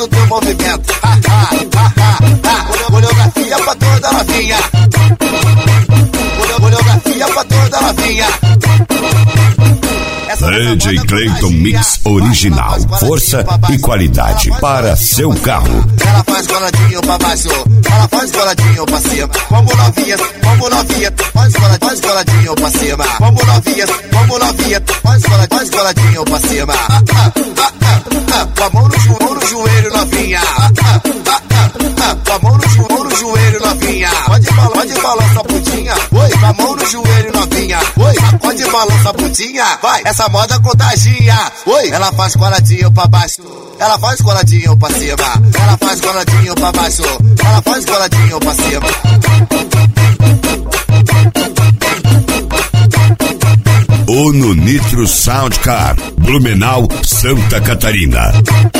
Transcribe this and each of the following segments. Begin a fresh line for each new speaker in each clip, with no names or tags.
do teu movimento. Coreografia pra toda novinha. Coreografia pra toda novinha.
DJ Clayton Mix Original. Força e qualidade para seu carro.
Ela faz coladinho pra baixo, ela faz coladinho pra cima. Vamos novinha, faz coladinho pra cima. Vamos novinha, faz coladinho pra cima. Com a mão no joelho novinha. Com a mão no joelho novinha. Pode balançar putinha. Oi, com a mão no joelho novinha. Oi, pode balançar putinha. Vai, essa moda contagia. Oi, ela faz coladinho pra baixo, ela faz coladinho pra cima. Ela faz coladinho pra baixo, ela faz coladinho pra cima.
Uno Nitro Sound Car, Blumenau, Santa Catarina.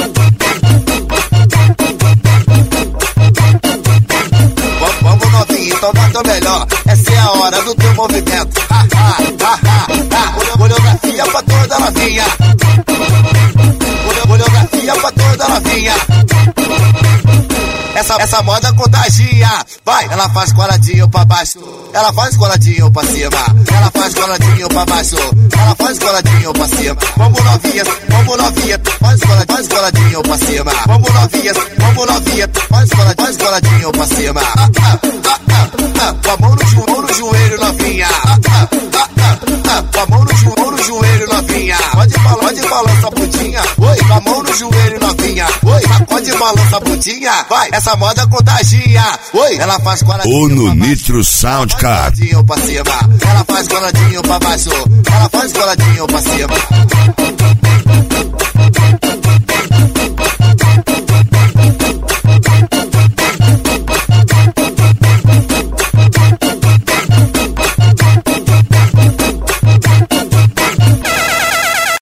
Vamos novinho, então bota melhor. Essa é a hora do teu movimento. Coreografia pra toda novinha. Coreografia pra toda novinha. Essa moda contagia. Vai, ela faz coladinho pra baixo, ela faz coladinho pra cima. Ela faz coladinho pra baixo, ela faz coladinho pra cima. Vamos novinha, faz coladinho pra cima. Vamos novinha, faz coladinho pra cima. Com a mão no joelho novinha. Com a mão no joelho novinha. Pode balançar putinha. Oi, com a mão no joelho novinha. Oi, pode balançar putinha. Vai, essa moda contagia. Oi, ela faz coladinho
Uno Nitro Sound Car.
pra cima. Ela faz coladinho pra baixo, ela faz coladinho pra cima.